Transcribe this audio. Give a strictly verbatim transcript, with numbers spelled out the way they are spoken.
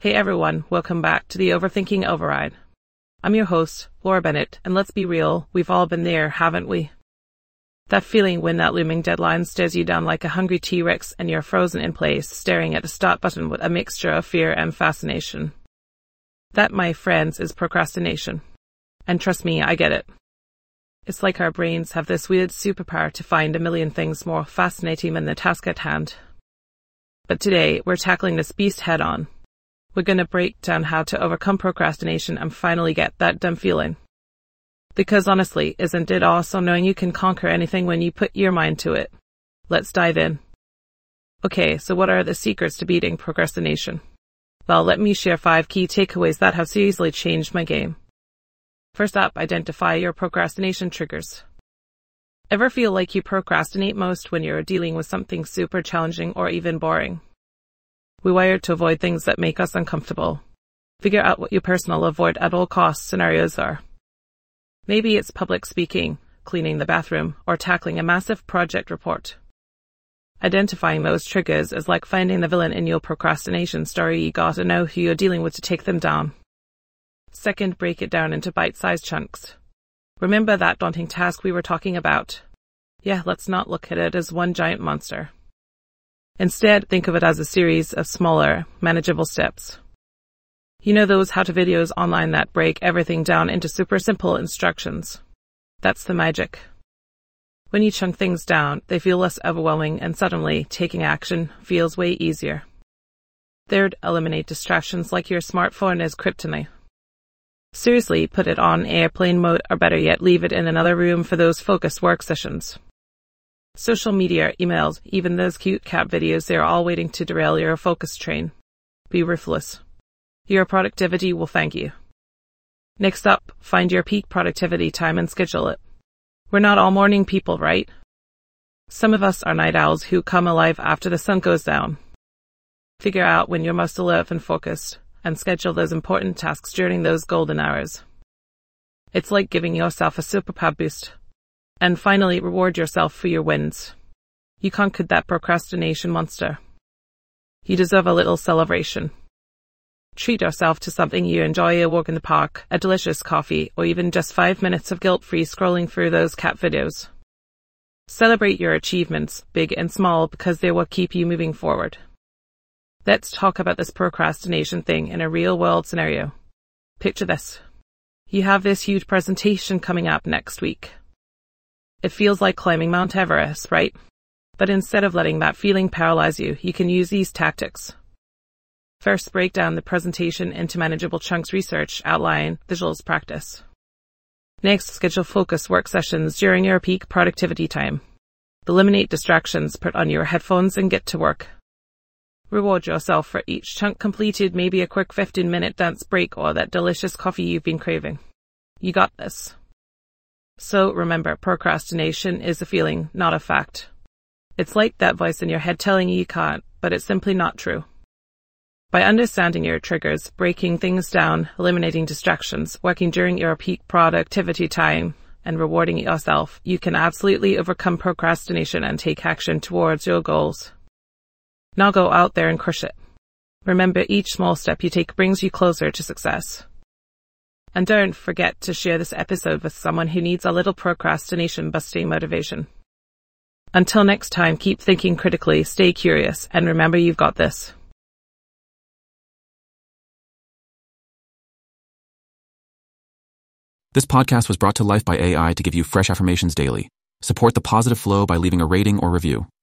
Hey everyone, welcome back to the Overthinking Override. I'm your host, Laura Bennett, and let's be real, we've all been there, haven't we? That feeling when that looming deadline stares you down like a hungry T-Rex and you're frozen in place, staring at the start button with a mixture of fear and fascination. That, my friends, is procrastination. And trust me, I get it. It's like our brains have this weird superpower to find a million things more fascinating than the task at hand. But today, we're tackling this beast head-on. We're going to break down how to overcome procrastination and finally get that dumb feeling. Because honestly, isn't it awesome knowing you can conquer anything when you put your mind to it? Let's dive in. Okay, so what are the secrets to beating procrastination? Well, let me share five key takeaways that have seriously changed my game. First up, identify your procrastination triggers. Ever feel like you procrastinate most when you're dealing with something super challenging or even boring? We're wired to avoid things that make us uncomfortable. Figure out what your personal avoid at all costs scenarios are. Maybe it's public speaking, cleaning the bathroom, or tackling a massive project report. Identifying those triggers is like finding the villain in your procrastination story. You gotta know who you're dealing with to take them down. Second, break it down into bite-sized chunks. Remember that daunting task we were talking about? Yeah, let's not look at it as one giant monster. Instead, think of it as a series of smaller, manageable steps. You know those how-to videos online that break everything down into super simple instructions? That's the magic. When you chunk things down, they feel less overwhelming and suddenly, taking action feels way easier. Third, eliminate distractions like your smartphone is kryptonite. Seriously, put it on airplane mode, or better yet, leave it in another room for those focused work sessions. Social media, emails, even those cute cat videos, they're all waiting to derail your focus train. Be ruthless. Your productivity will thank you. Next up, find your peak productivity time and schedule it. We're not all morning people, right? Some of us are night owls who come alive after the sun goes down. Figure out when you're most alert and focused, and schedule those important tasks during those golden hours. It's like giving yourself a superpower boost. And finally, reward yourself for your wins. You conquered that procrastination monster. You deserve a little celebration. Treat yourself to something you enjoy, a walk in the park, a delicious coffee, or even just five minutes of guilt-free scrolling through those cat videos. Celebrate your achievements, big and small, because they're what keep you moving forward. Let's talk about this procrastination thing in a real-world scenario. Picture this. You have this huge presentation coming up next week. It feels like climbing Mount Everest, right? But instead of letting that feeling paralyze you, you can use these tactics. First, break down the presentation into manageable chunks: research, outline, visuals, practice. Next, schedule focused work sessions during your peak productivity time. Eliminate distractions, put on your headphones and get to work. Reward yourself for each chunk completed, maybe a quick fifteen minute dance break or that delicious coffee you've been craving. You got this. So remember, procrastination is a feeling, not a fact. It's like that voice in your head telling you you can't, but it's simply not true. By understanding your triggers, breaking things down, eliminating distractions, working during your peak productivity time, and rewarding yourself, you can absolutely overcome procrastination and take action towards your goals. Now go out there and crush it. Remember, each small step you take brings you closer to success. And don't forget to share this episode with someone who needs a little procrastination-busting motivation. Until next time, keep thinking critically, stay curious, and remember you've got this. This podcast was brought to life by A I to give you fresh affirmations daily. Support the positive flow by leaving a rating or review.